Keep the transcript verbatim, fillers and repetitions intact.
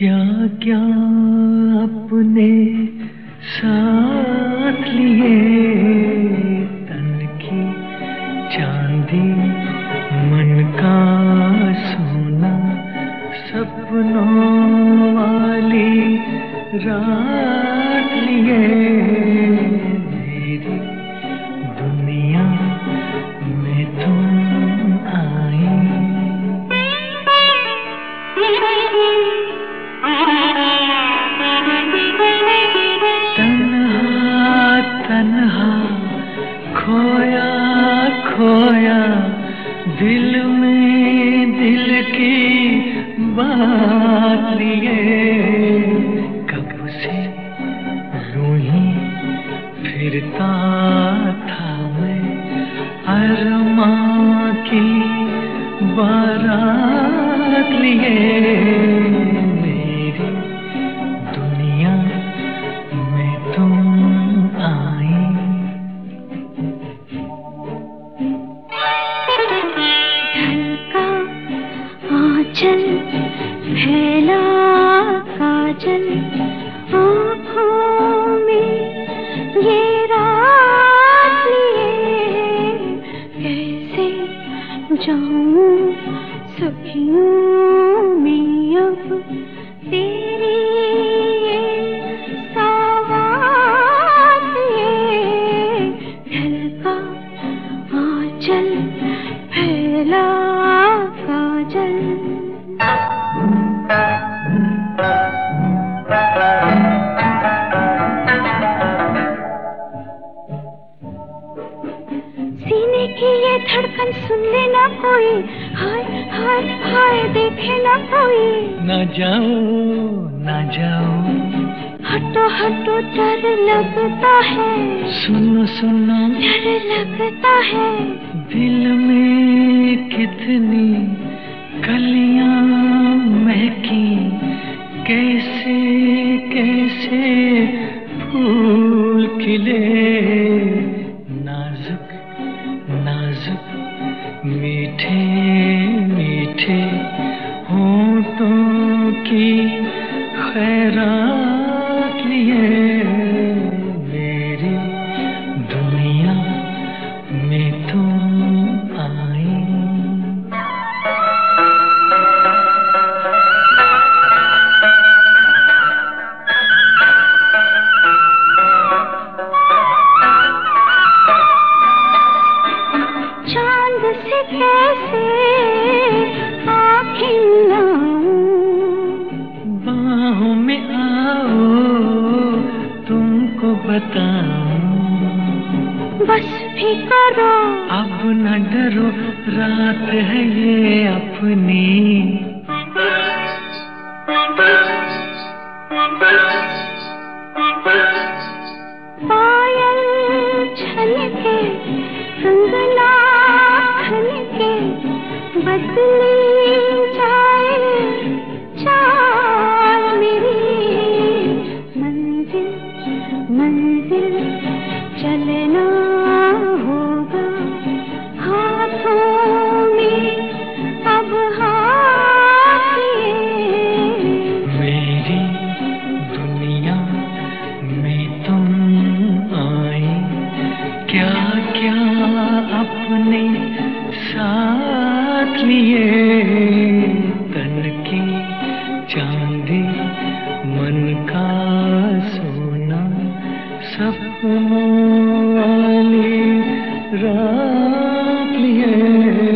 क्या क्या अपने साथ लिए, तन की चांदी मन का सोना, सपनों वाली रात लिए मेरी दुनिया में तुम आई। तन्हा तन्हा खोया खोया दिल में दिल की बात लिए, कब से यूं ही फिरता था मैं अरमां की बारात लिए मेरी दुनिया में तुम आई। ढलका आंचल फैला काजल आँखों में ये रात लिए, कैसे जाऊं सखियों में अब तेरी ये सौगात लिए। ढलका आंचल फैला काजल। सीने की ये धड़कन सुन लेना कोई, हाय हाय हाय देखे ना कोई। ना जाओ ना जाओ, हटो हटो डर लगता है, सुनो सुनो डर लगता है। दिल में कितनी कलियां महकी, कैसे कैसे फूल खिले, नाजुक नाजुक मीठे मीठे होठों की खैरात लिए मेरी दुनिया में तुम आई। चांद से कैसे आँखें मिलाऊं, बाहों में आओ तुमको बताऊं, बस भी करो अब न डरो रात है ये अपनी। पायल छलके कंगना खनके, बदली जाए चाल मेरी। मंजिल मंजिल चलना होगा हाथों में अब हाथ लिए। मेरी दुनिया में तुम आई। क्या क्या अपने साथ लिए, तन की चांदी मन का सोना, सपनों वाली रात लिए।